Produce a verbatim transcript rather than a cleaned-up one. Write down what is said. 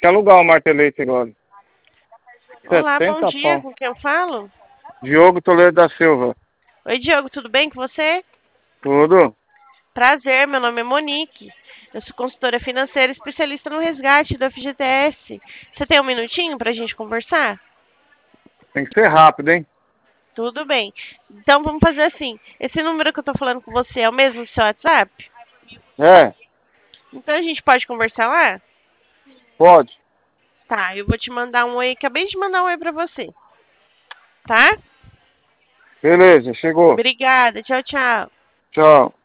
que alugar o martelete agora. Olá, bom setenta dia, pau. com quem eu falo? Diogo Toledo da Silva. Oi, Diogo, tudo bem com você? Tudo? Prazer, meu nome é Monique. Eu sou consultora financeira especialista no resgate do F G T S. Você tem um minutinho para a gente conversar? Tem que ser rápido, hein? Tudo bem. Então vamos fazer assim. Esse número que eu estou falando com você é o mesmo do seu WhatsApp? É, Então a gente pode conversar lá? pode. Tá, eu vou te mandar um oi. Acabei de mandar um oi para você. Tá? Beleza, chegou. Obrigada. Tchau, tchau. Tchau.